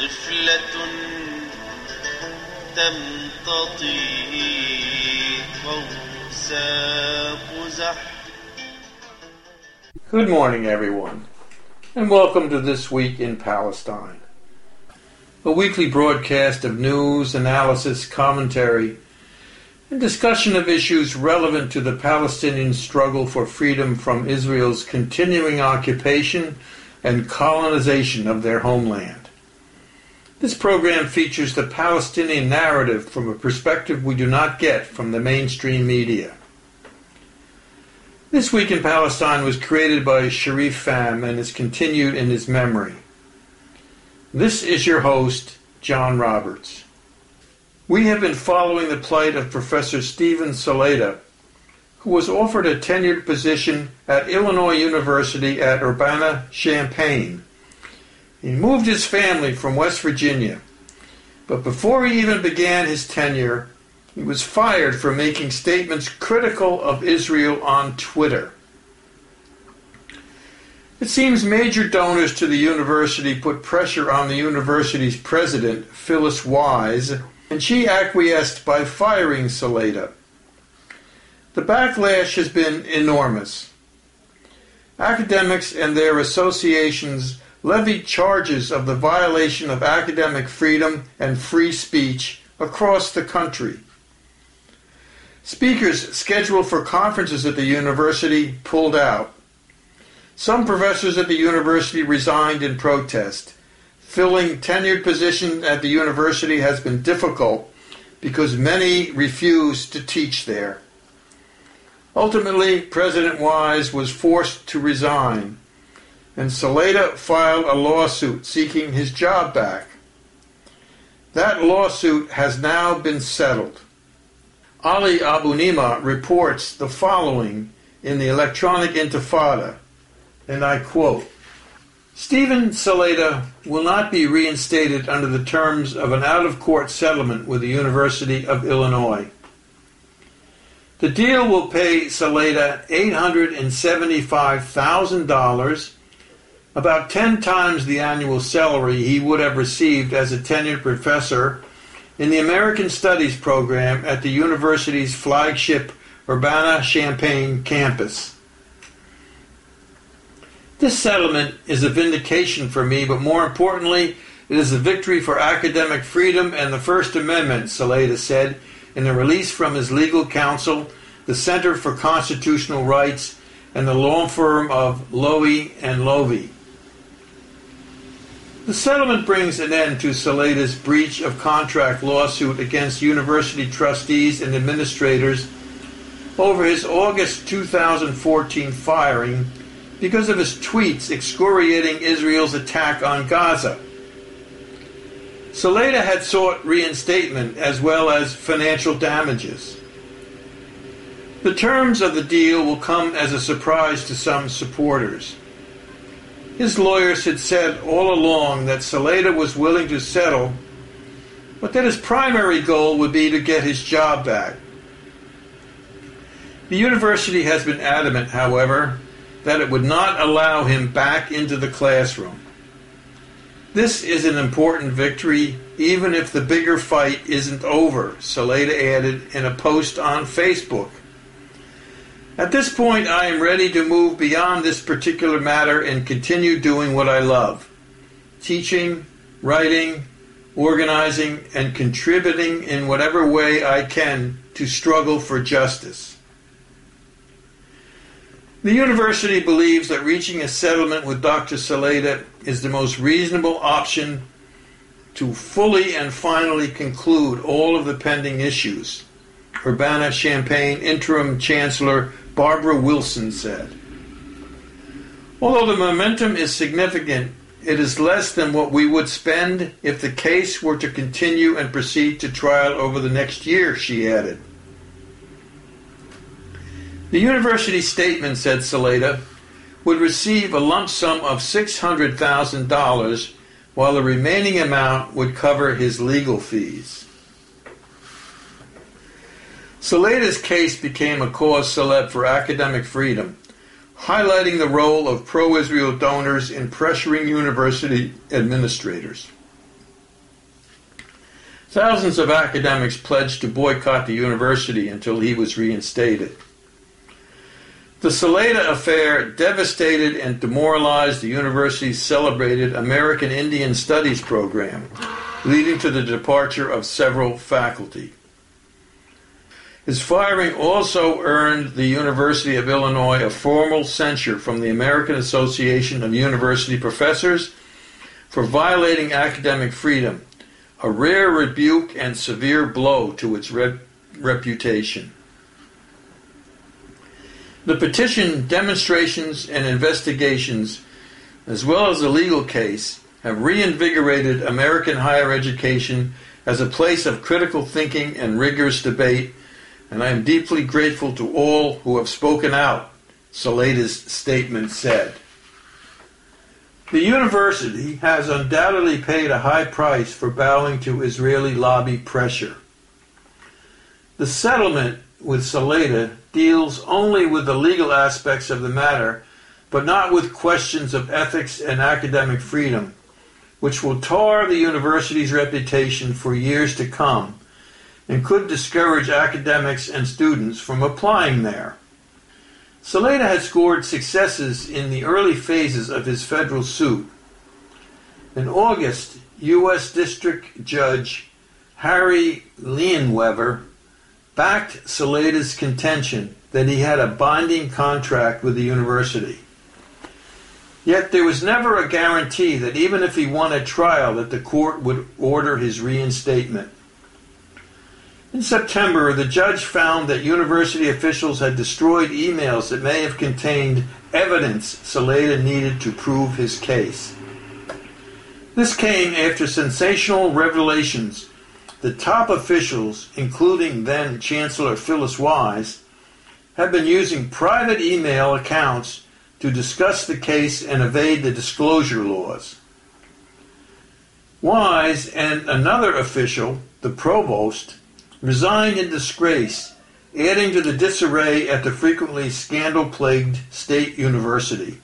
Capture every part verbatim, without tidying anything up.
طفلة تمتطي قوس قزح. Good morning, everyone, and welcome to This Week in Palestine, a weekly broadcast of news, analysis, commentary, and discussion of issues relevant to the Palestinian struggle for freedom from Israel's continuing occupation and colonization of their homeland. This program features the Palestinian narrative from a perspective we do not get from the mainstream media. This Week in Palestine was created by Sharif Pham and is continued in his memory. This is your host, John Roberts. We have been following the plight of Professor Steven Salaita, who was offered a tenured position at Illinois University at Urbana-Champaign. He moved his family from West Virginia, but before he even began his tenure, he was fired for making statements critical of Israel on Twitter. It seems major donors to the university put pressure on the university's president, Phyllis Wise, and she acquiesced by firing Salaita. The backlash has been enormous. Academics and their associations levied charges of the violation of academic freedom and free speech across the country. Speakers scheduled for conferences at the university pulled out. Some professors at the university resigned in protest. Filling tenured positions at the university has been difficult because many refuse to teach there. Ultimately, President Wise was forced to resign, and Salaita filed a lawsuit seeking his job back. That lawsuit has now been settled. Ali Abunimah reports the following in the Electronic Intifada, and I quote, Steven Salaita will not be reinstated under the terms of an out-of-court settlement with the University of Illinois. The deal will pay Salaita eight hundred seventy-five thousand dollars, about ten times the annual salary he would have received as a tenured professor in the American Studies program at the university's flagship Urbana-Champaign campus. This settlement is a vindication for me, but more importantly, it is a victory for academic freedom and the First Amendment, Salaita said in a release from his legal counsel, the Center for Constitutional Rights, and the law firm of Lowy and Lovey. The settlement brings an end to Salaita's breach of contract lawsuit against university trustees and administrators over his August two thousand fourteen firing because of his tweets excoriating Israel's attack on Gaza. Salaita had sought reinstatement as well as financial damages. The terms of the deal will come as a surprise to some supporters. His lawyers had said all along that Salaita was willing to settle, but that his primary goal would be to get his job back. The university has been adamant, however, that it would not allow him back into the classroom. This is an important victory, even if the bigger fight isn't over, Salaita added in a post on Facebook. At this point, I am ready to move beyond this particular matter and continue doing what I love, teaching, writing, organizing, and contributing in whatever way I can to struggle for justice. The university believes that reaching a settlement with Doctor Salaita is the most reasonable option to fully and finally conclude all of the pending issues, Urbana-Champaign Interim Chancellor Barbara Wilson said. Although the momentum is significant, it is less than what we would spend if the case were to continue and proceed to trial over the next year, she added. The university statement, said Salaita, would receive a lump sum of six hundred thousand dollars, while the remaining amount would cover his legal fees. Salaita's case became a cause célèbre for academic freedom, highlighting the role of pro-Israel donors in pressuring university administrators. Thousands of academics pledged to boycott the university until he was reinstated. The Saleta affair devastated and demoralized the university's celebrated American Indian Studies program, leading to the departure of several faculty. His firing also earned the University of Illinois a formal censure from the American Association of University Professors for violating academic freedom, a rare rebuke and severe blow to its rep- reputation. The petition, demonstrations, and investigations, as well as the legal case, have reinvigorated American higher education as a place of critical thinking and rigorous debate, and I am deeply grateful to all who have spoken out, Saleta's statement said. The university has undoubtedly paid a high price for bowing to Israeli lobby pressure. The settlement with Saleta deals only with the legal aspects of the matter, but not with questions of ethics and academic freedom, which will tar the university's reputation for years to come and could discourage academics and students from applying there. Saleta had scored successes in the early phases of his federal suit. In August, U S District Judge Harry Leinweber backed Saleta's contention that he had a binding contract with the university. Yet there was never a guarantee that even if he won a trial that the court would order his reinstatement. In September, the judge found that university officials had destroyed emails that may have contained evidence Saleta needed to prove his case. This came after sensational revelations that top officials, including then Chancellor Phyllis Wise, had been using private email accounts to discuss the case and evade the disclosure laws. Wise and another official, the provost, resigned in disgrace, adding to the disarray at the frequently scandal-plagued state university.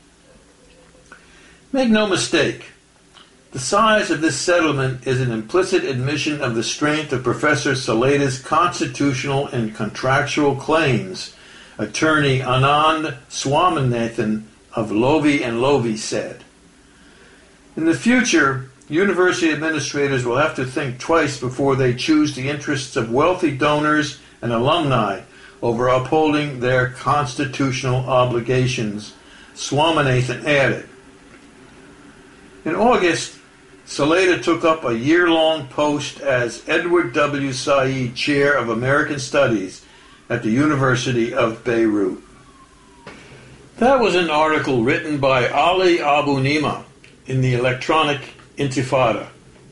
Make no mistake, the size of this settlement is an implicit admission of the strength of Professor Saleta's constitutional and contractual claims, attorney Anand Swaminathan of Lowy and Lowy said. In the future, university administrators will have to think twice before they choose the interests of wealthy donors and alumni over upholding their constitutional obligations, Swaminathan added. In August, Saleta took up a year-long post as Edward W. Said Chair of American Studies at the University of Beirut. That was an article written by Ali Abu Nima in the Electronic Intifada.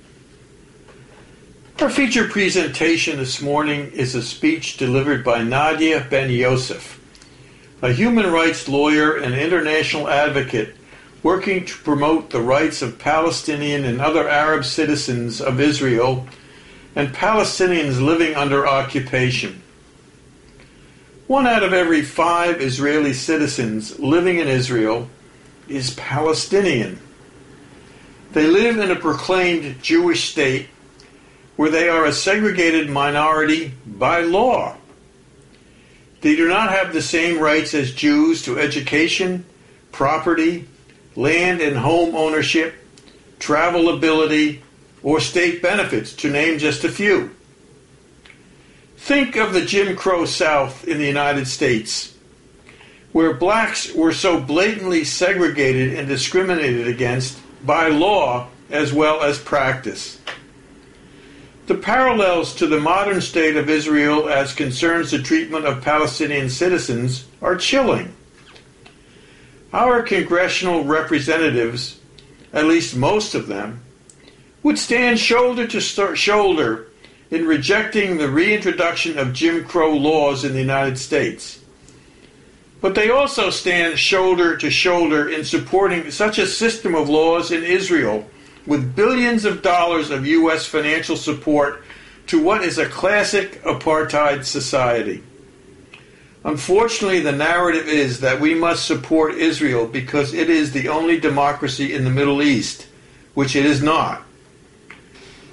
Our feature presentation this morning is a speech delivered by Nadia Ben Yosef, a human rights lawyer and international advocate working to promote the rights of Palestinian and other Arab citizens of Israel and Palestinians living under occupation. One out of every five Israeli citizens living in Israel is Palestinian. They live in a proclaimed Jewish state where they are a segregated minority by law. They do not have the same rights as Jews to education, property, land and home ownership, travelability, or state benefits, to name just a few. Think of the Jim Crow South in the United States, where blacks were so blatantly segregated and discriminated against by law as well as practice. The parallels to the modern state of Israel as concerns the treatment of Palestinian citizens are chilling. Our congressional representatives, at least most of them, would stand shoulder to shoulder in rejecting the reintroduction of Jim Crow laws in the United States. But they also stand shoulder to shoulder in supporting such a system of laws in Israel, with billions of dollars of U S financial support to what is a classic apartheid society. Unfortunately, the narrative is that we must support Israel because it is the only democracy in the Middle East, which it is not.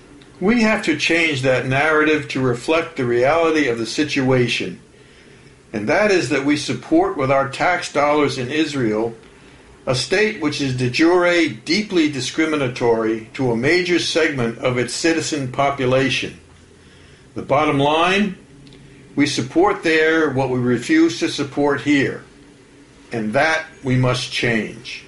We have to change that narrative to reflect the reality of the situation, and that is that we support with our tax dollars in Israel a state which is de jure deeply discriminatory to a major segment of its citizen population. The bottom line, we support there what we refuse to support here, and that we must change.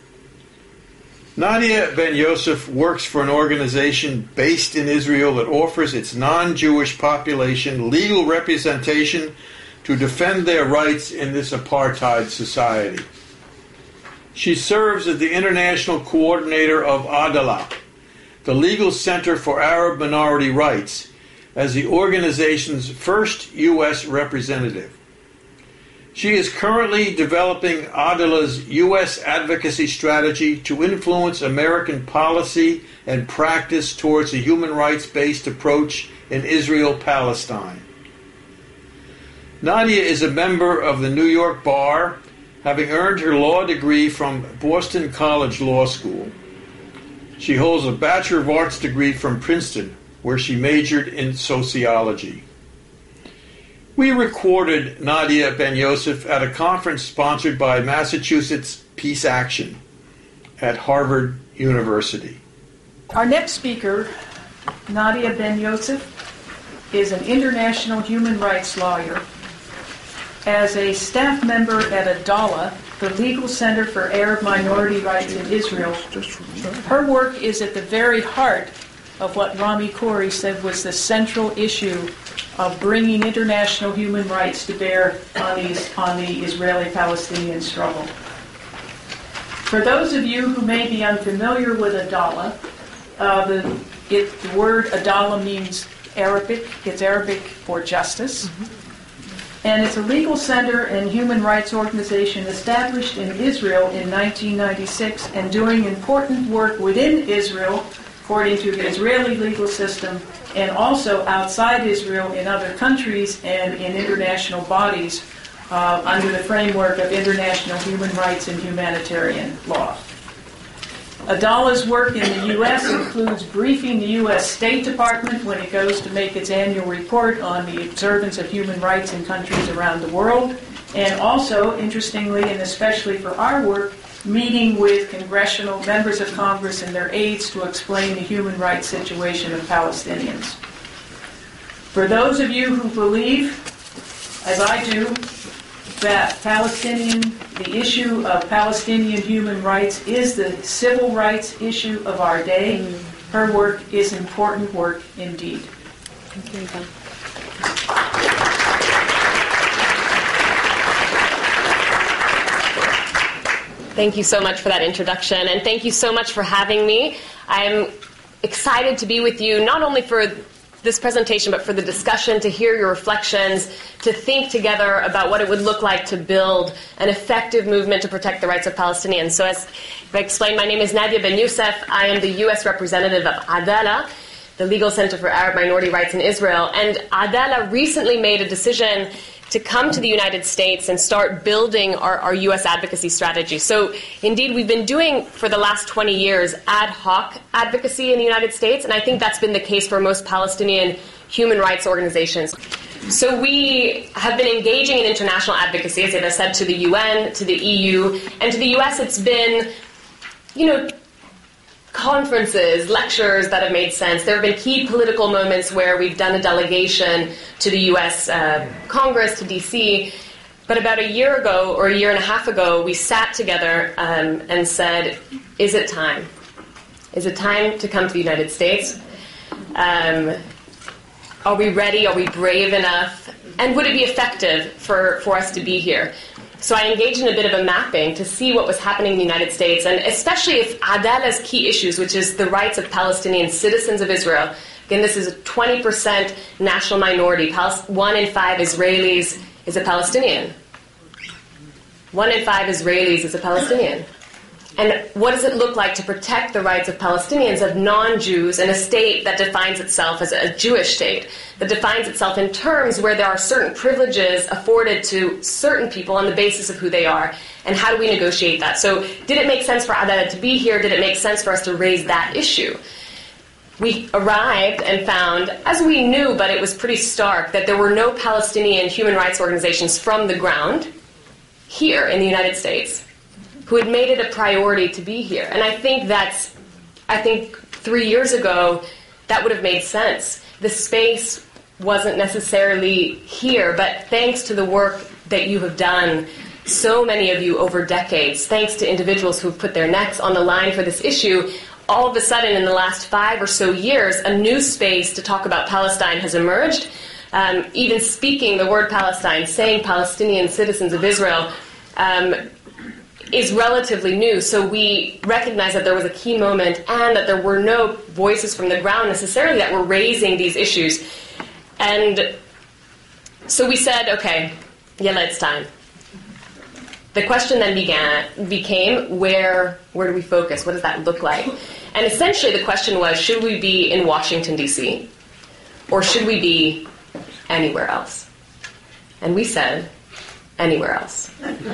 Nadia Ben Yosef works for an organization based in Israel that offers its non-Jewish population legal representation to defend their rights in this apartheid society. She serves as the international coordinator of Adalah, the Legal Center for Arab Minority Rights, as the organization's first U S representative. She is currently developing Adalah's U S advocacy strategy to influence American policy and practice towards a human rights-based approach in Israel-Palestine. Nadia is a member of the New York Bar, having earned her law degree from Boston College Law School. She holds a Bachelor of Arts degree from Princeton, where she majored in sociology. We recorded Nadia Ben Yosef at a conference sponsored by Massachusetts Peace Action at Harvard University. Our next speaker, Nadia Ben Yosef, is an international human rights lawyer. As a staff member at Adalah, the Legal Center for Arab Minority Rights in Israel, her work is at the very heart of what Rami Khoury said was the central issue of bringing international human rights to bear on, these, on the Israeli-Palestinian struggle. For those of you who may be unfamiliar with Adalah, uh, the, it, the word Adalah means Arabic. It's Arabic for justice. Mm-hmm. And it's a legal center and human rights organization established in Israel in nineteen ninety-six and doing important work within Israel according to the Israeli legal system, and also outside Israel in other countries and in international bodies uh, under the framework of international human rights and humanitarian law. Adalah's work in the U S includes briefing the U S State Department when it goes to make its annual report on the observance of human rights in countries around the world, and also, interestingly and especially for our work, meeting with congressional members of Congress and their aides to explain the human rights situation of Palestinians. For those of you who believe, as I do, that Palestinian, the issue of Palestinian human rights is the civil rights issue of our day, her work is important work indeed. Thank you, Eva. Thank you so much for that introduction, and thank you so much for having me. I'm excited to be with you, not only for this presentation, but for the discussion, to hear your reflections, to think together about what it would look like to build an effective movement to protect the rights of Palestinians. So as I explained, my name is Nadia Ben Yosef. I am the U S representative of Adalah, the Legal Center for Arab Minority Rights in Israel. And Adalah recently made a decision to come to the United States and start building our, our U S advocacy strategy. So indeed, we've been doing for the last twenty years ad hoc advocacy in the United States, and I think that's been the case for most Palestinian human rights organizations. So we have been engaging in international advocacy, as I said, to the U N, to the E U, and to the U S it's been, you know, conferences, lectures that have made sense. There have been key political moments where we've done a delegation to the U S uh, Congress, to D C. But about a year ago, or a year and a half ago, we sat together um, and said, is it time? Is it time to come to the United States? Um, are we ready? Are we brave enough? And would it be effective for, for us to be here? So I engaged in a bit of a mapping to see what was happening in the United States, and especially if Adalah's key issues, which is the rights of Palestinian citizens of Israel. Again, this is a twenty percent national minority. One in five Israelis is a Palestinian. One in five Israelis is a Palestinian. And what does it look like to protect the rights of Palestinians, of non-Jews, in a state that defines itself as a Jewish state, that defines itself in terms where there are certain privileges afforded to certain people on the basis of who they are? And how do we negotiate that? So did it make sense for Adalah to be here? Did it make sense for us to raise that issue? we arrived and found, as we knew, but it was pretty stark, that there were no Palestinian human rights organizations from the ground here in the United States who had made it a priority to be here. And I think that's, I think three years ago, that would have made sense. The space wasn't necessarily here, but thanks to the work that you have done, so many of you over decades, thanks to individuals who've put their necks on the line for this issue, all of a sudden in the last five or so years, a new space to talk about Palestine has emerged. Um, even speaking the word Palestine, saying Palestinian citizens of Israel, um, is relatively new. So we recognize that there was a key moment and that there were no voices from the ground necessarily that were raising these issues. And so we said, okay, Yalla, it's time. The question then began became, where where do we focus? What does that look like? And essentially the question was, should we be in Washington, D C? Or should we be anywhere else? And we said, anywhere else.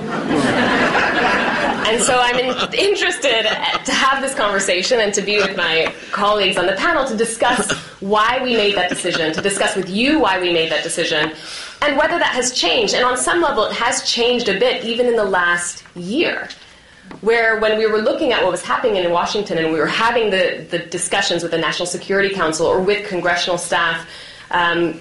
And so I'm in, interested to have this conversation and to be with my colleagues on the panel to discuss why we made that decision, to discuss with you why we made that decision, and whether that has changed. And on some level, it has changed a bit, even in the last year, where when we were looking at what was happening in Washington and we were having the, the discussions with the National Security Council or with congressional staff, um,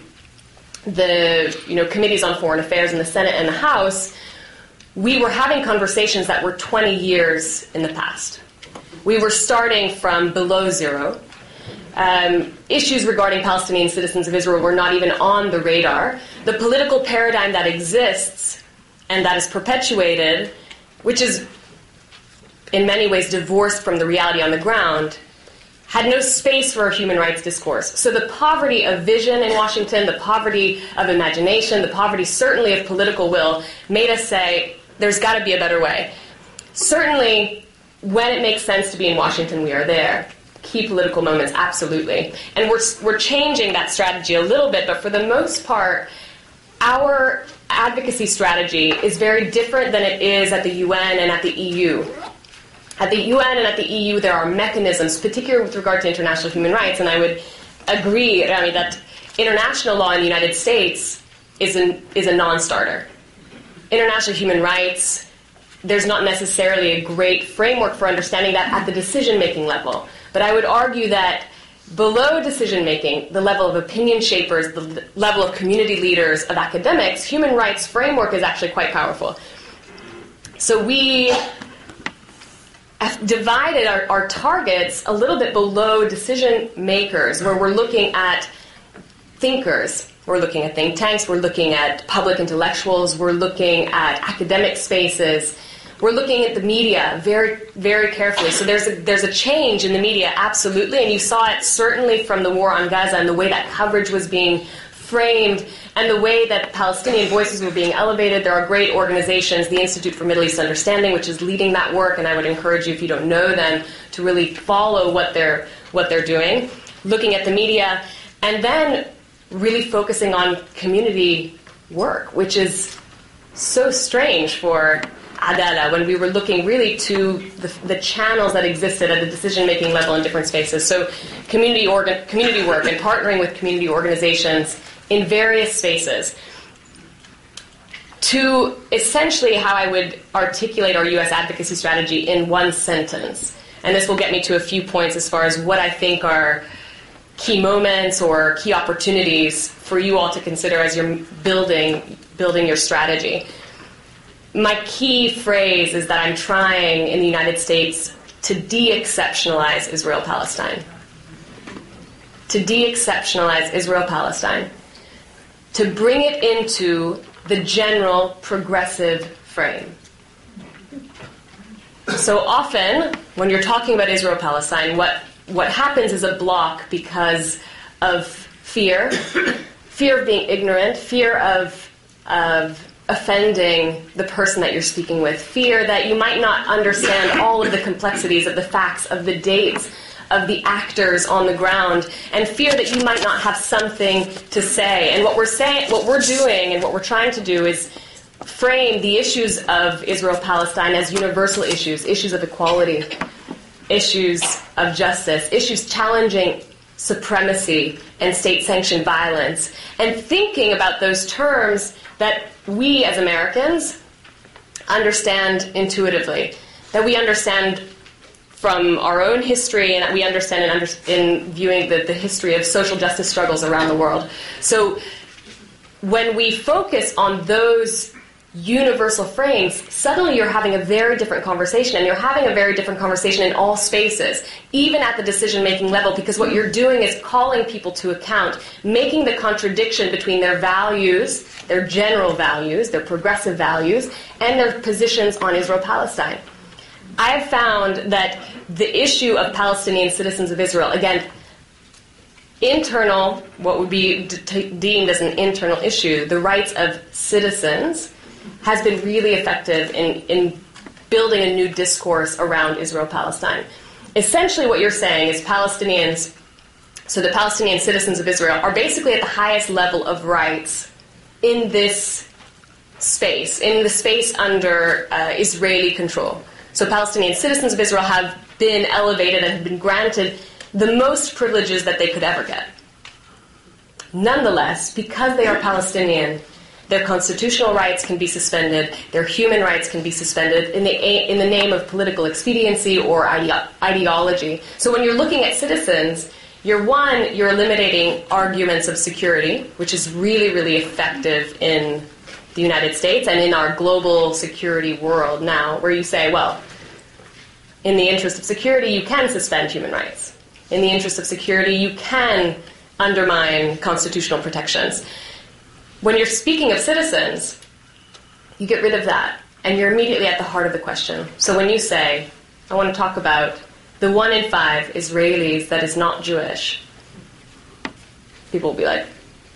the you know committees on foreign affairs in the Senate and the House, we were having conversations that were twenty years in the past. We were starting from below zero. Um, issues regarding Palestinian citizens of Israel were not even on the radar. The political paradigm that exists and that is perpetuated, which is in many ways divorced from the reality on the ground, had no space for a human rights discourse. So the poverty of vision in Washington, the poverty of imagination, the poverty certainly of political will made us say, there's got to be a better way. Certainly, when it makes sense to be in Washington, we are there. Key political moments, absolutely. And we're, we're changing that strategy a little bit, but for the most part, our advocacy strategy is very different than it is at the U N and at the E U. At the U N and at the E U, there are mechanisms, particularly with regard to international human rights, and I would agree, Rami, that international law in the United States is, an, is a non-starter. International human rights, there's not necessarily a great framework for understanding that at the decision-making level. But I would argue that below decision-making, the level of opinion shapers, the level of community leaders, of academics, human rights framework is actually quite powerful. So we have divided our, our targets a little bit below decision makers, where we're looking at thinkers, we're looking at think tanks, we're looking at public intellectuals, we're looking at academic spaces, we're looking at the media very, very carefully. So there's a, there's a change in the media, absolutely, and you saw it certainly from the war on Gaza and the way that coverage was being framed and the way that Palestinian voices were being elevated. There are great organizations, the Institute for Middle East Understanding, which is leading that work, and I would encourage you, if you don't know them, to really follow what they're what they're doing, looking at the media, and then really focusing on community work, which is so strange for Adala, when we were looking really to the, the channels that existed at the decision-making level in different spaces. So community organ, community work and partnering with community organizations in various spaces. To essentially how I would articulate our U S advocacy strategy in one sentence, and this will get me to a few points as far as what I think are key moments or key opportunities for you all to consider as you're building building your strategy. My key phrase is that I'm trying in the United States to de-exceptionalize Israel-Palestine. To de-exceptionalize Israel-Palestine. To bring it into the general progressive frame. So often, when you're talking about Israel-Palestine, what, what happens is a block because of fear, fear of being ignorant, fear of of offending the person that you're speaking with, fear that you might not understand all of the complexities of the facts, of the dates, of the actors on the ground, and fear that you might not have something to say. And what we're saying, what we're doing and what we're trying to do is frame the issues of Israel-Palestine as universal issues, issues of equality, issues of justice, issues challenging supremacy and state-sanctioned violence, and thinking about those terms that we as Americans understand intuitively, that we understand from our own history, and that we understand in, under, in viewing the, the history of social justice struggles around the world. So when we focus on those universal frames, suddenly you're having a very different conversation, and you're having a very different conversation in all spaces, even at the decision-making level, because what you're doing is calling people to account, making the contradiction between their values, their general values, their progressive values, and their positions on Israel-Palestine. I've found that the issue of Palestinian citizens of Israel, again, internal, what would be de- deemed as an internal issue, the rights of citizens, has been really effective in, in building a new discourse around Israel-Palestine. Essentially what you're saying is Palestinians, so the Palestinian citizens of Israel, are basically at the highest level of rights in this space, in the space under uh, Israeli control. So Palestinian citizens of Israel have been elevated and have been granted the most privileges that they could ever get. Nonetheless, because they are Palestinian, their constitutional rights can be suspended, their human rights can be suspended in the, in the name of political expediency or ide- ideology. So when you're looking at citizens, you're one, you're eliminating arguments of security, which is really, really effective in the United States and in our global security world now, where you say, well, in the interest of security, you can suspend human rights. In the interest of security, you can undermine constitutional protections. When you're speaking of citizens, you get rid of that, and you're immediately at the heart of the question. So when you say, I want to talk about the one in five Israelis that is not Jewish, people will be like,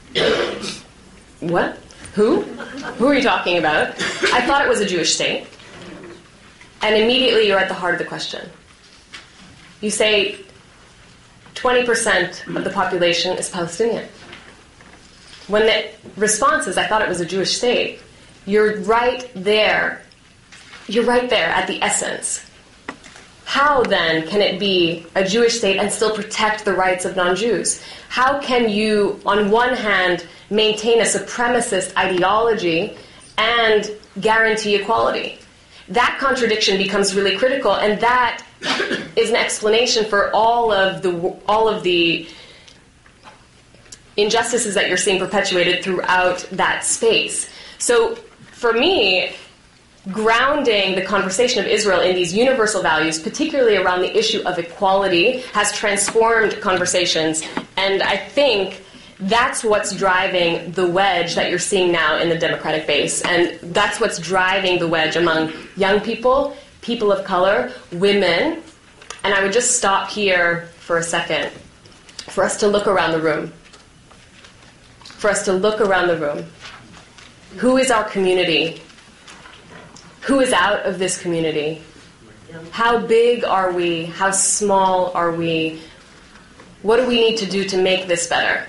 what? Who? Who are you talking about? I thought it was a Jewish state. And immediately you're at the heart of the question. You say twenty percent of the population is Palestinian. When the response is, I thought it was a Jewish state, you're right there. You're right there at the essence. How then can it be a Jewish state and still protect the rights of non-Jews? How can you, on one hand, maintain a supremacist ideology and guarantee equality? That contradiction becomes really critical, and that is an explanation for all of the all of the injustices that you're seeing perpetuated throughout that space. So for me, grounding the conversation of Israel in these universal values, particularly around the issue of equality, has transformed conversations. And I think that's what's driving the wedge that you're seeing now in the Democratic base. And that's what's driving the wedge among young people, people of color, women. And I would just stop here for a second for us to look around the room. For us to look around the room. Who is our community? Who is out of this community? How big are we? How small are we? What do we need to do to make this better?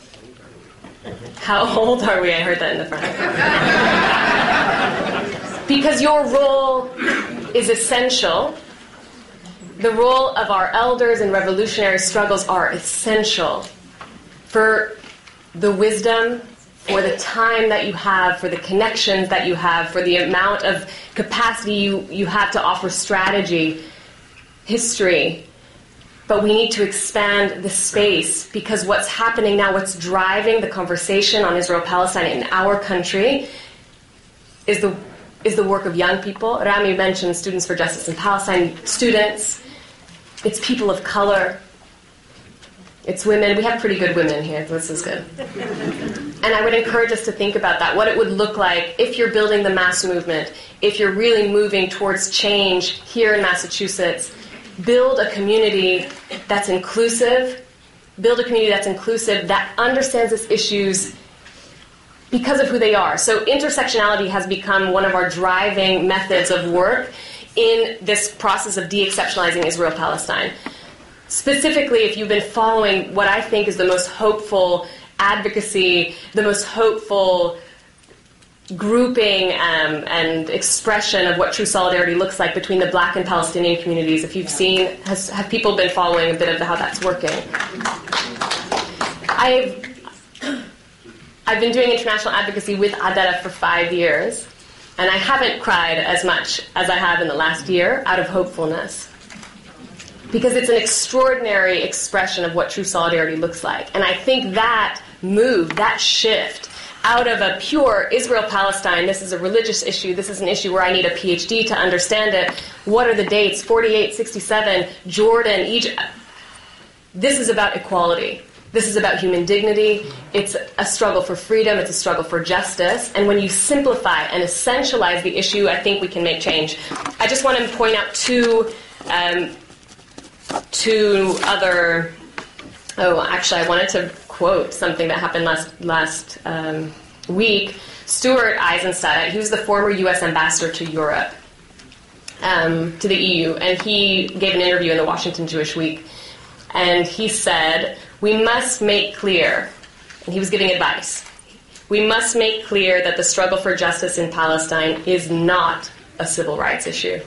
How old are we? I heard that in the front. Because your role is essential. The role of our elders in revolutionary struggles are essential for the wisdom, for the time that you have, for the connections that you have, for the amount of capacity you, you have to offer strategy, history. But we need to expand the space, because what's happening now, what's driving the conversation on Israel-Palestine in our country is the is the work of young people. Rami mentioned Students for Justice in Palestine, students. It's people of color. It's women. We have pretty good women here. This is good. And I would encourage us to think about that, what it would look like if you're building the mass movement, if you're really moving towards change here in Massachusetts. Build a community that's inclusive, build a community that's inclusive, that understands its issues because of who they are. So intersectionality has become one of our driving methods of work in this process of de-exceptionalizing Israel-Palestine. Specifically, if you've been following what I think is the most hopeful advocacy, the most hopeful grouping um, and expression of what true solidarity looks like between the Black and Palestinian communities, if you've seen, has, have people been following a bit of how that's working? I've I've been doing international advocacy with Adalah for five years, and I haven't cried as much as I have in the last year out of hopefulness. Because it's an extraordinary expression of what true solidarity looks like. And I think that move, that shift, out of a pure Israel-Palestine, this is a religious issue, this is an issue where I need a P H D to understand it. What are the dates? forty-eight, sixty-seven, Jordan, Egypt. This is about equality. This is about human dignity. It's a struggle for freedom. It's a struggle for justice. And when you simplify and essentialize the issue, I think we can make change. I just want to point out two, um, two other... Oh, actually, I wanted to quote something that happened last last um, week. Stuart Eisenstadt, he was the former U S ambassador to Europe, um, to the E U, and he gave an interview in the Washington Jewish Week. And he said, we must make clear, and he was giving advice, we must make clear that the struggle for justice in Palestine is not a civil rights issue.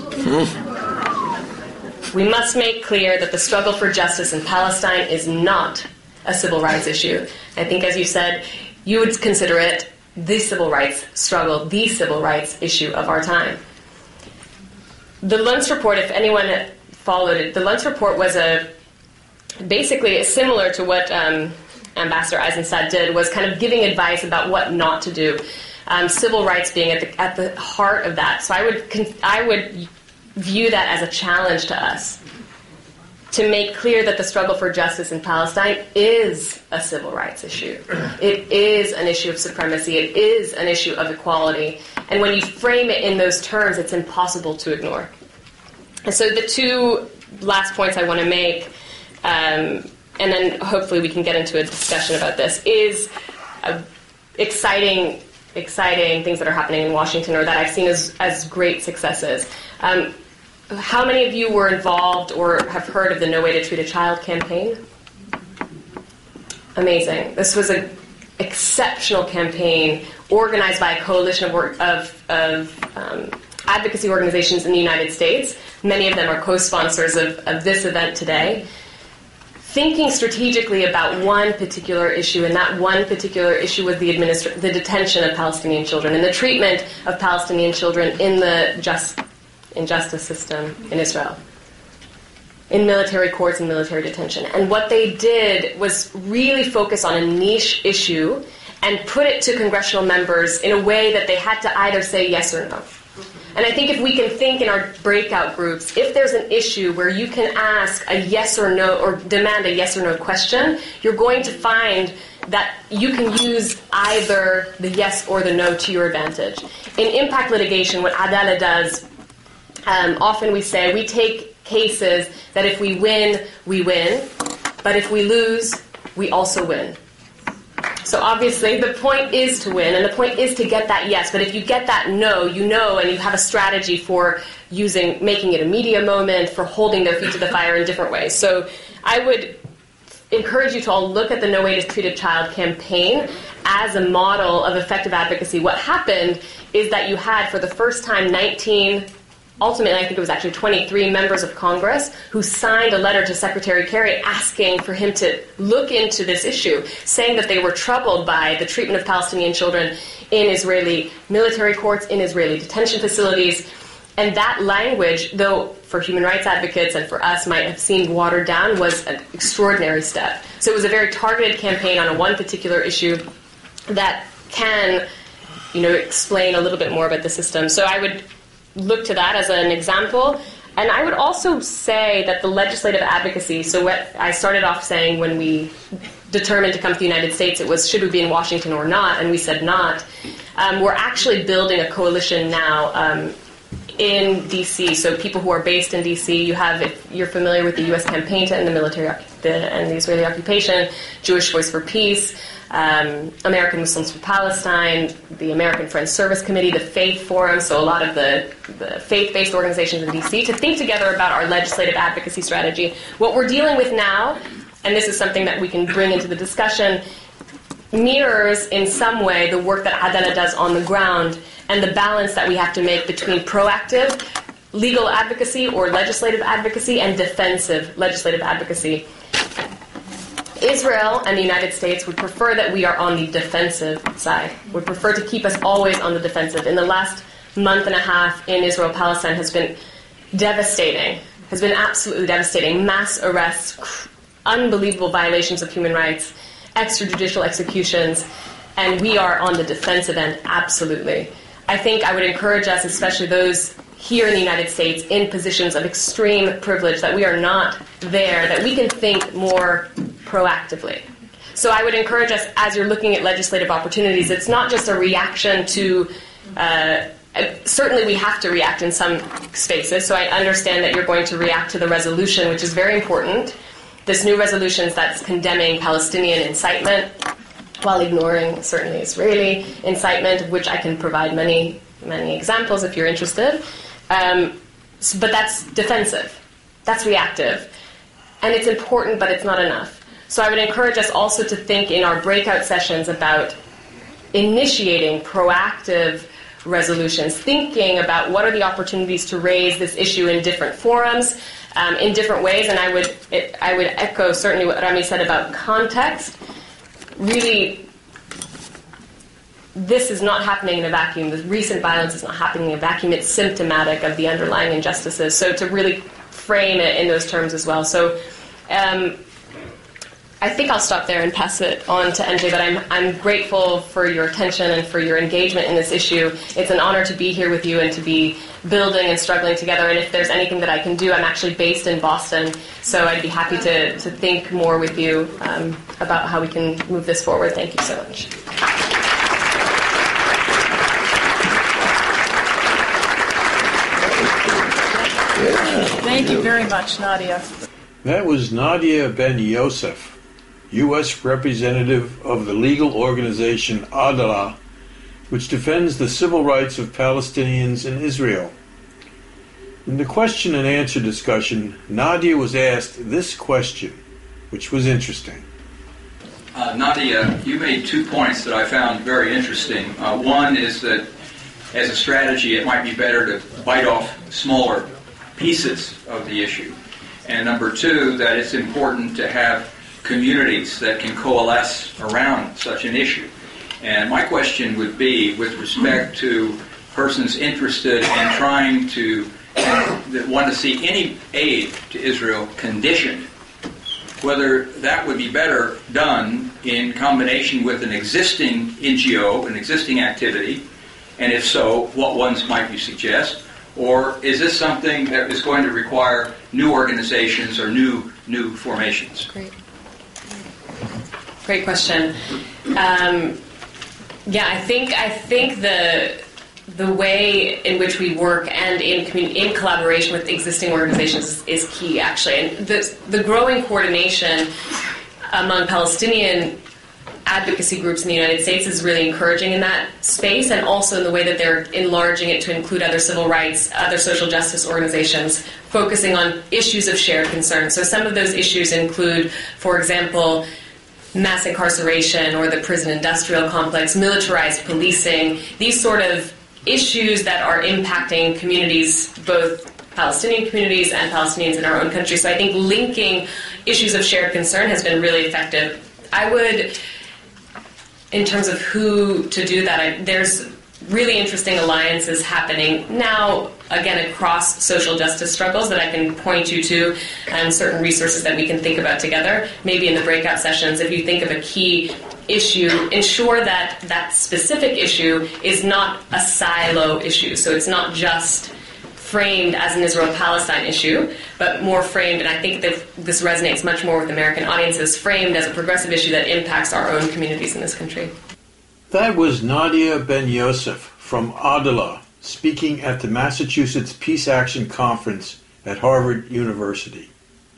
We must make clear that the struggle for justice in Palestine is not a civil rights issue. I think, as you said, you would consider it the civil rights struggle, the civil rights issue of our time. The Luntz Report, if anyone followed it, the Luntz Report was a basically similar to what um, Ambassador Eisenstadt did, was kind of giving advice about what not to do. Um, civil rights being at the at the heart of that. So I would con- I would view that as a challenge to us to make clear that the struggle for justice in Palestine is a civil rights issue. It is an issue of supremacy. It is an issue of equality. And when you frame it in those terms, it's impossible to ignore. And so the two last points I want to make, um, and then hopefully we can get into a discussion about this, is uh, exciting exciting things that are happening in Washington, or that I've seen as, as great successes. Um, how many of you were involved or have heard of the No Way to Treat a Child campaign? Amazing. This was an exceptional campaign organized by a coalition of, of, of um, advocacy organizations in the United States. Many of them are co-sponsors of, of this event today. Thinking strategically about one particular issue, and that one particular issue was the, administra- the detention of Palestinian children and the treatment of Palestinian children in the just, in justice system in Israel, in military courts and military detention. And what they did was really focus on a niche issue and put it to congressional members in a way that they had to either say yes or no. And I think if we can think in our breakout groups, if there's an issue where you can ask a yes or no, or demand a yes or no question, you're going to find that you can use either the yes or the no to your advantage. In impact litigation, what Adalah does, um, often we say we take cases that if we win, we win, but if we lose, we also win. So obviously the point is to win, and the point is to get that yes. But if you get that no, you know, and you have a strategy for using, making it a media moment, for holding their feet to the fire in different ways. So I would encourage you to all look at the No Way to Treat a Child campaign as a model of effective advocacy. What happened is that you had, for the first time, nineteen, ultimately I think it was actually twenty-three members of Congress who signed a letter to Secretary Kerry asking for him to look into this issue, saying that they were troubled by the treatment of Palestinian children in Israeli military courts, in Israeli detention facilities. And that language, though for human rights advocates and for us might have seemed watered down, was an extraordinary step. So it was a very targeted campaign on a one particular issue that can, you know, explain a little bit more about the system. So I would look to that as an example. And I would also say that the legislative advocacy, so what I started off saying when we determined to come to the United States, it was should we be in Washington or not, and we said not. Um, we're actually building a coalition now um, in D C, so people who are based in D C, you have, if you're familiar with the U S campaign to end the military the, and the Israeli occupation, Jewish Voice for Peace, Um, American Muslims for Palestine, the American Friends Service Committee, the Faith Forum, so a lot of the, the faith-based organizations in D C, to think together about our legislative advocacy strategy. What we're dealing with now, and this is something that we can bring into the discussion, mirrors in some way the work that Adalah does on the ground and the balance that we have to make between proactive legal advocacy or legislative advocacy and defensive legislative advocacy. Israel and the United States would prefer that we are on the defensive side, would prefer to keep us always on the defensive. In the last month and a half in Israel-Palestine has been devastating, has been absolutely devastating. Mass arrests, unbelievable violations of human rights, extrajudicial executions, and we are on the defensive end, absolutely. I think I would encourage us, especially those here in the United States, in positions of extreme privilege, that we are not there, that we can think more proactively. So I would encourage us, as you're looking at legislative opportunities, it's not just a reaction to, uh, certainly we have to react in some spaces, so I understand that you're going to react to the resolution, which is very important. This new resolution that's condemning Palestinian incitement, while ignoring certainly Israeli incitement, of which I can provide many, many examples if you're interested. Um, but that's defensive. That's reactive. And it's important, but it's not enough. So I would encourage us also to think in our breakout sessions about initiating proactive resolutions, thinking about what are the opportunities to raise this issue in different forums, um, in different ways. And I would, it, I would echo certainly what Rami said about context. Really, this is not happening in a vacuum. The recent violence is not happening in a vacuum. It's symptomatic of the underlying injustices. So to really frame it in those terms as well. So um, I think I'll stop there and pass it on to N J, but I'm, I'm grateful for your attention and for your engagement in this issue. It's an honor to be here with you and to be building and struggling together. And if there's anything that I can do, I'm actually based in Boston, so I'd be happy to, to think more with you um, about how we can move this forward. Thank you so much. Thank you very much, Nadia. That was Nadia Ben-Yosef, U S representative of the legal organization Adalah, which defends the civil rights of Palestinians in Israel. In the question and answer discussion, Nadia was asked this question, which was interesting. Uh, Nadia, you made two points that I found very interesting. Uh, one is that as a strategy, it might be better to bite off smaller pieces of the issue. And number two, that it's important to have communities that can coalesce around such an issue. And my question would be, with respect to persons interested in trying to, that want to see any aid to Israel conditioned, whether that would be better done in combination with an existing N G O, an existing activity, and if so, what ones might you suggest? Or is this something that is going to require new organizations or new new formations? Great. Great question. Um, yeah, I think I think the the way in which we work and in commun- in collaboration with existing organizations is, is key, actually. And the the growing coordination among Palestinian advocacy groups in the United States is really encouraging in that space, and also in the way that they're enlarging it to include other civil rights, other social justice organizations, focusing on issues of shared concern. So some of those issues include, for example, mass incarceration or the prison industrial complex, militarized policing, these sort of issues that are impacting communities, both Palestinian communities and Palestinians in our own country. So I think linking issues of shared concern has been really effective. I would, in terms of who to do that, I, there's really interesting alliances happening now, again, across social justice struggles that I can point you to, and certain resources that we can think about together. Maybe in the breakout sessions, if you think of a key issue, ensure that that specific issue is not a silo issue. So it's not just framed as an Israel-Palestine issue, but more framed, and I think that this resonates much more with American audiences, framed as a progressive issue that impacts our own communities in this country. That was Nadia Ben-Yosef from Adalah, speaking at the Massachusetts Peace Action Conference at Harvard University.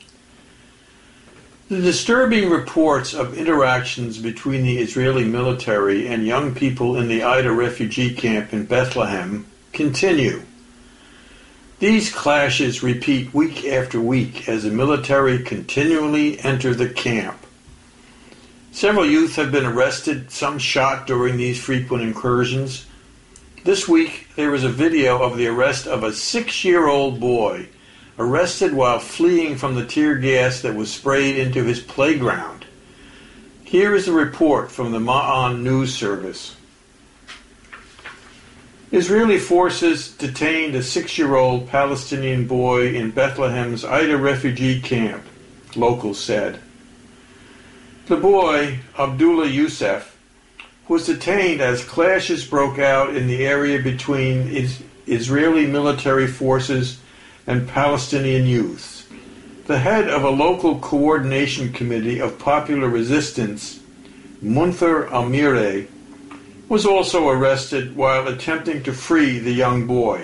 The disturbing reports of interactions between the Israeli military and young people in the Aida refugee camp in Bethlehem continue. These clashes repeat week after week as the military continually enter the camp. Several youth have been arrested, some shot during these frequent incursions. This week, there was a video of the arrest of a six-year-old boy arrested while fleeing from the tear gas that was sprayed into his playground. Here is a report from the Ma'an News Service. Israeli forces detained a six-year-old Palestinian boy in Bethlehem's Aida refugee camp, locals said. The boy, Abdullah Youssef, was detained as clashes broke out in the area between is- Israeli military forces and Palestinian youths. The head of a local coordination committee of popular resistance, Munther Amire, was also arrested while attempting to free the young boy.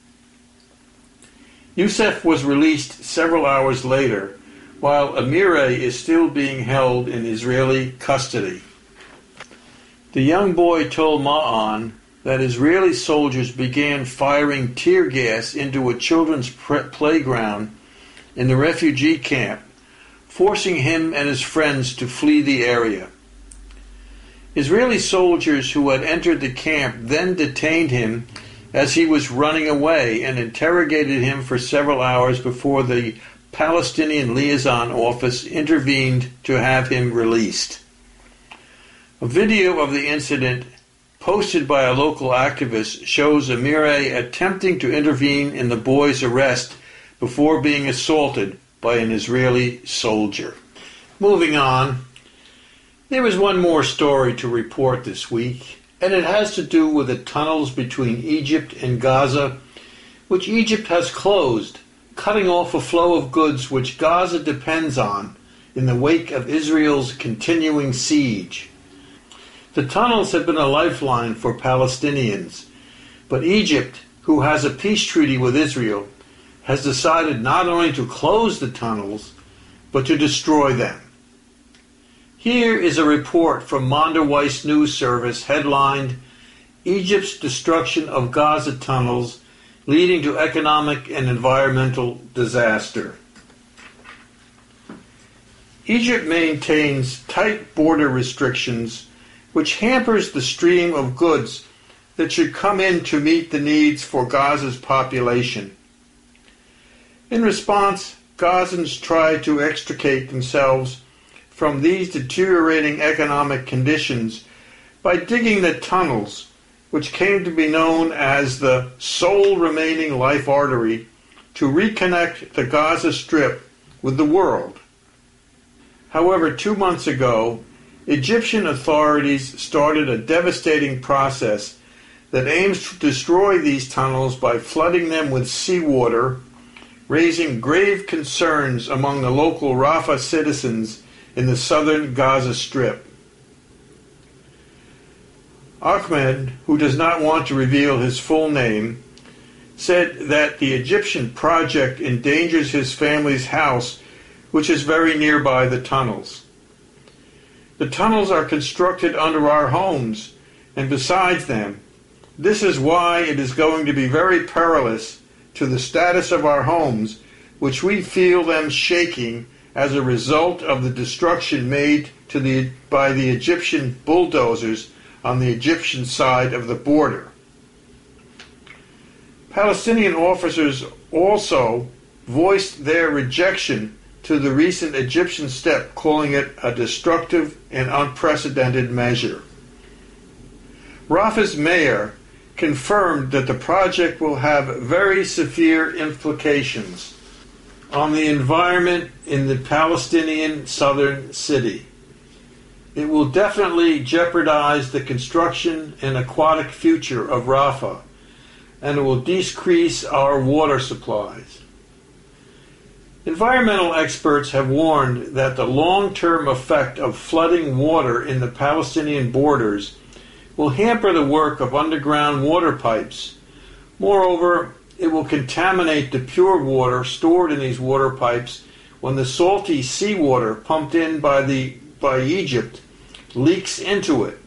Youssef was released several hours later, while Amire is still being held in Israeli custody. The young boy told Ma'an that Israeli soldiers began firing tear gas into a children's pre- playground in the refugee camp, forcing him and his friends to flee the area. Israeli soldiers who had entered the camp then detained him as he was running away and interrogated him for several hours before the Palestinian liaison office intervened to have him released. A video of the incident posted by a local activist shows Amire attempting to intervene in the boy's arrest before being assaulted by an Israeli soldier. Moving on, there is one more story to report this week, and it has to do with the tunnels between Egypt and Gaza, which Egypt has closed, cutting off a flow of goods which Gaza depends on in the wake of Israel's continuing siege. The tunnels have been a lifeline for Palestinians, but Egypt, who has a peace treaty with Israel, has decided not only to close the tunnels, but to destroy them. Here is a report from Monderweiss News Service headlined, Egypt's Destruction of Gaza Tunnels Leading to Economic and Environmental Disaster. Egypt maintains tight border restrictions which hampers the stream of goods that should come in to meet the needs for Gaza's population. In response, Gazans try to extricate themselves from these deteriorating economic conditions by digging the tunnels, which came to be known as the sole remaining life artery, to reconnect the Gaza Strip with the world. However, two months ago, Egyptian authorities started a devastating process that aims to destroy these tunnels by flooding them with seawater, raising grave concerns among the local Rafah citizens in the southern Gaza Strip. Ahmed, who does not want to reveal his full name, said that the Egyptian project endangers his family's house, which is very nearby the tunnels. The tunnels are constructed under our homes and besides them. This is why it is going to be very perilous to the status of our homes, which we feel them shaking as a result of the destruction made to the, by the Egyptian bulldozers on the Egyptian side of the border. Palestinian officers also voiced their rejection to the recent Egyptian step, calling it a destructive and unprecedented measure. Rafah's mayor confirmed that the project will have very severe implications on the environment in the Palestinian southern city. It will definitely jeopardize the construction and aquatic future of Rafah, and it will decrease our water supplies. Environmental experts have warned that the long-term effect of flooding water in the Palestinian borders will hamper the work of underground water pipes. Moreover, it will contaminate the pure water stored in these water pipes when the salty seawater pumped in by, the, by Egypt leaks into it.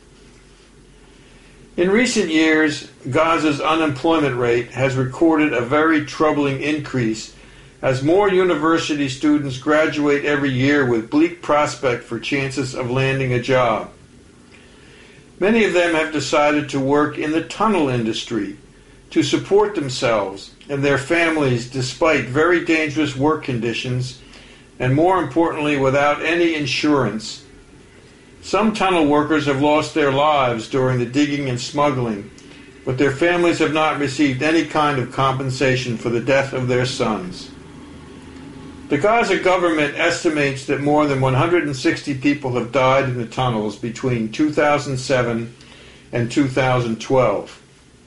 In recent years, Gaza's unemployment rate has recorded a very troubling increase as more university students graduate every year with bleak prospect for chances of landing a job. Many of them have decided to work in the tunnel industry to support themselves and their families despite very dangerous work conditions and, more importantly, without any insurance. Some tunnel workers have lost their lives during the digging and smuggling, but their families have not received any kind of compensation for the death of their sons. The Gaza government estimates that more than one hundred sixty people have died in the tunnels between two thousand seven and two thousand twelve.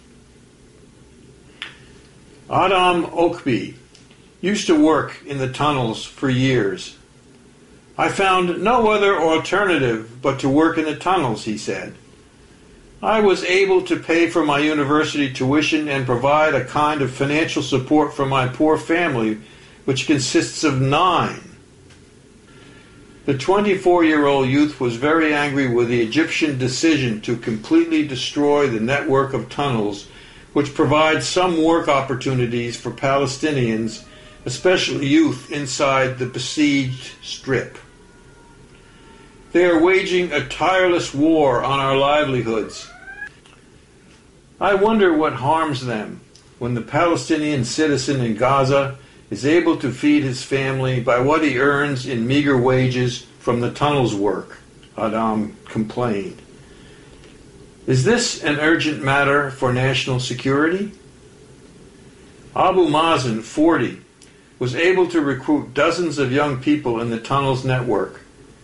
Adam Okbi used to work in the tunnels for years. I found no other alternative but to work in the tunnels, he said. I was able to pay for my university tuition and provide a kind of financial support for my poor family, which consists of nine. The twenty-four-year-old youth was very angry with the Egyptian decision to completely destroy the network of tunnels, which provides some work opportunities for Palestinians, especially youth inside the besieged strip. They are waging a tireless war on our livelihoods. I wonder what harms them when the Palestinian citizen in Gaza is able to feed his family by what he earns in meager wages from the tunnels work, Adam complained. Is this an urgent matter for national security? Abu Mazen, forty, was able to recruit dozens of young people in the tunnels network.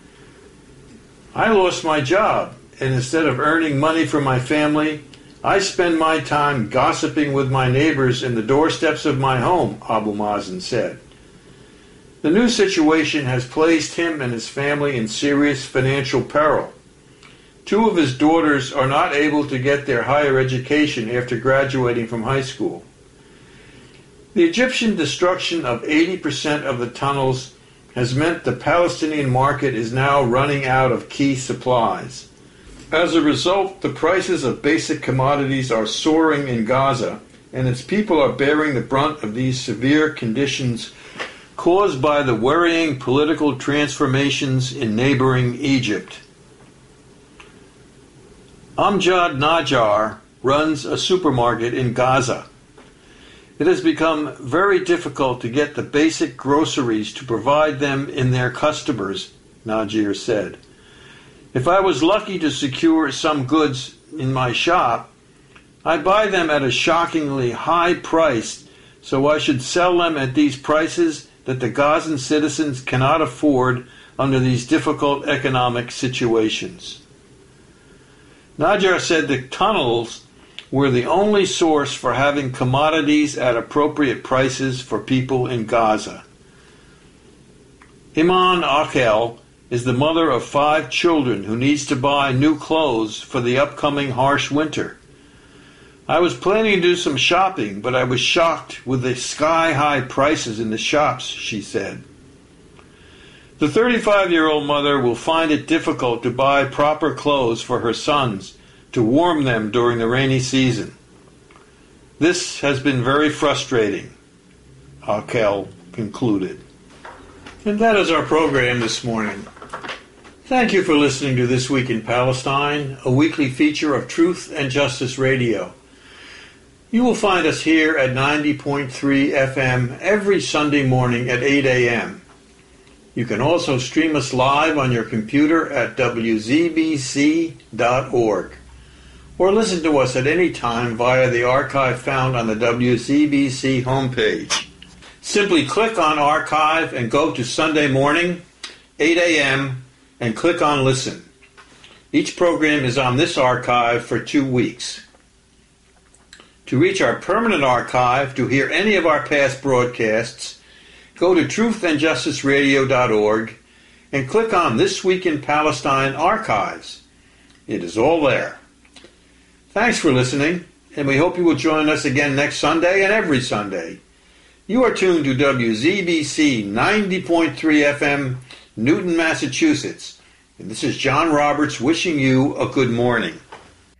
I lost my job, and instead of earning money for my family, I spend my time gossiping with my neighbors in the doorsteps of my home, Abu Mazen said. The new situation has placed him and his family in serious financial peril. Two of his daughters are not able to get their higher education after graduating from high school. The Egyptian destruction of eighty percent of the tunnels has meant the Palestinian market is now running out of key supplies. As a result, the prices of basic commodities are soaring in Gaza, and its people are bearing the brunt of these severe conditions caused by the worrying political transformations in neighboring Egypt. Amjad Najjar runs a supermarket in Gaza. It has become very difficult to get the basic groceries to provide them in their customers, Najjar said. If I was lucky to secure some goods in my shop, I buy them at a shockingly high price, so I should sell them at these prices that the Gazan citizens cannot afford under these difficult economic situations. Najjar said the tunnels were the only source for having commodities at appropriate prices for people in Gaza. Iman Akel is the mother of five children who needs to buy new clothes for the upcoming harsh winter. I was planning to do some shopping, but I was shocked with the sky-high prices in the shops, she said. The thirty-five-year-old mother will find it difficult to buy proper clothes for her sons to warm them during the rainy season. This has been very frustrating, Akel concluded. And that is our program this morning. Thank you for listening to This Week in Palestine, a weekly feature of Truth and Justice Radio. You will find us here at ninety point three F M every Sunday morning at eight a.m. You can also stream us live on your computer at W Z B C dot org. Or listen to us at any time via the archive found on the W Z B C homepage. Simply click on Archive and go to Sunday morning, eight a.m., and click on Listen. Each program is on this archive for two weeks. To reach our permanent archive, to hear any of our past broadcasts, go to truth and justice radio dot org and click on This Week in Palestine Archives. It is all there. Thanks for listening, and we hope you will join us again next Sunday and every Sunday. You are tuned to W Z B C ninety point three F M, Newton, Massachusetts. And this is John Roberts wishing you a good morning.